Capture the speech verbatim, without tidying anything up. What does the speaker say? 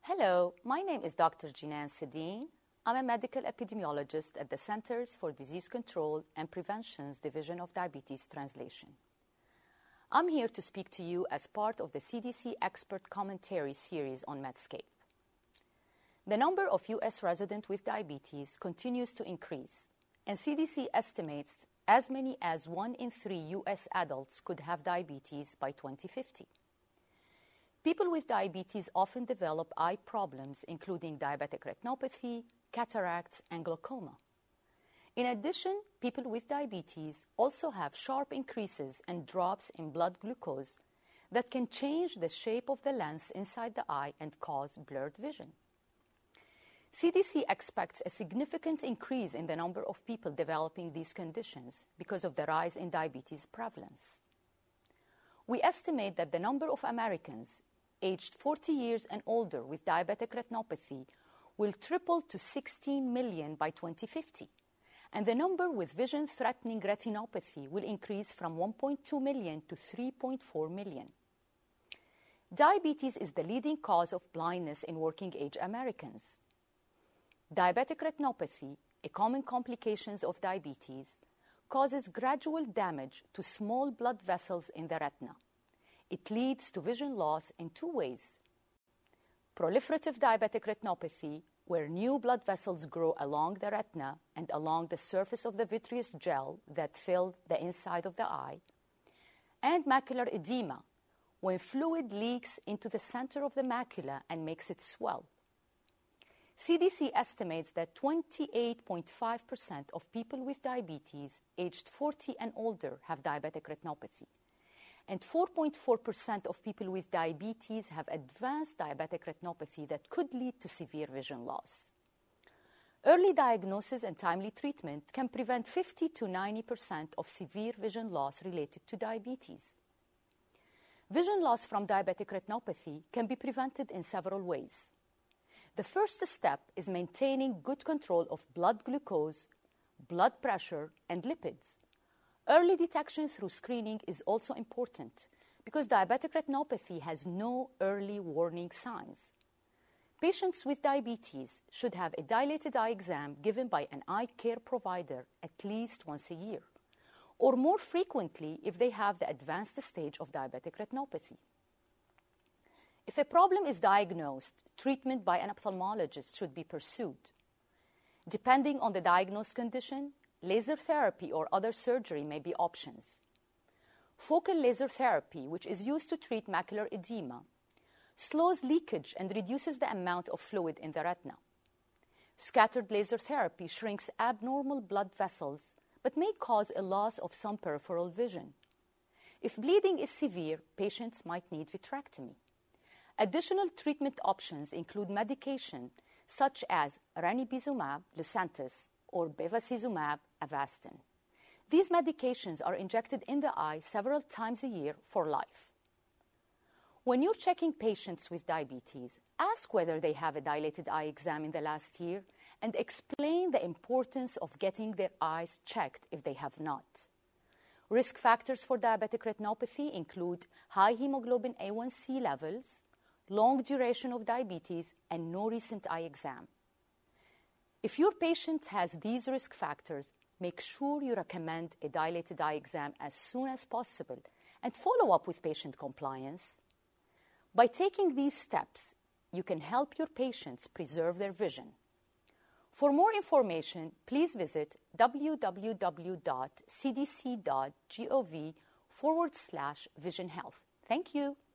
Hello, my name is Doctor Jinan Sedin. I'm a medical epidemiologist at the Centers for Disease Control and Prevention's Division of Diabetes Translation. I'm here to speak to you as part of the C D C Expert Commentary series on Medscape. The number of U S residents with diabetes continues to increase, and C D C estimates as many as one in three U S adults could have diabetes by twenty fifty. People with diabetes often develop eye problems, including diabetic retinopathy, cataracts, and glaucoma. In addition, people with diabetes also have sharp increases and drops in blood glucose that can change the shape of the lens inside the eye and cause blurred vision. C D C expects a significant increase in the number of people developing these conditions because of the rise in diabetes prevalence. We estimate that the number of Americans aged forty years and older with diabetic retinopathy will triple to sixteen million by twenty fifty, and the number with vision-threatening retinopathy will increase from one point two million to three point four million. Diabetes is the leading cause of blindness in working-age Americans. Diabetic retinopathy, a common complication of diabetes, causes gradual damage to small blood vessels in the retina. It leads to vision loss in two ways. Proliferative diabetic retinopathy, where new blood vessels grow along the retina and along the surface of the vitreous gel that filled the inside of the eye, and macular edema, when fluid leaks into the center of the macula and makes it swell. C D C estimates that twenty-eight point five percent of people with diabetes aged forty and older have diabetic retinopathy, and four point four percent of people with diabetes have advanced diabetic retinopathy that could lead to severe vision loss. Early diagnosis and timely treatment can prevent fifty to ninety percent of severe vision loss related to diabetes. Vision loss from diabetic retinopathy can be prevented in several ways. The first step is maintaining good control of blood glucose, blood pressure, and lipids. Early detection through screening is also important because diabetic retinopathy has no early warning signs. Patients with diabetes should have a dilated eye exam given by an eye care provider at least once a year, or more frequently if they have the advanced stage of diabetic retinopathy. If a problem is diagnosed, treatment by an ophthalmologist should be pursued. Depending on the diagnosed condition, laser therapy or other surgery may be options. Focal laser therapy, which is used to treat macular edema, slows leakage and reduces the amount of fluid in the retina. Scattered laser therapy shrinks abnormal blood vessels but may cause a loss of some peripheral vision. If bleeding is severe, patients might need vitrectomy. Additional treatment options include medication such as ranibizumab, Lucentis, or bevacizumab, Avastin. These medications are injected in the eye several times a year for life. When you're checking patients with diabetes, ask whether they have a dilated eye exam in the last year and explain the importance of getting their eyes checked if they have not. Risk factors for diabetic retinopathy include high hemoglobin A one C levels, long duration of diabetes, and no recent eye exam. If your patient has these risk factors, make sure you recommend a dilated eye exam as soon as possible and follow up with patient compliance. By taking these steps, you can help your patients preserve their vision. For more information, please visit www.cdc.gov forward slash vision health. Thank you.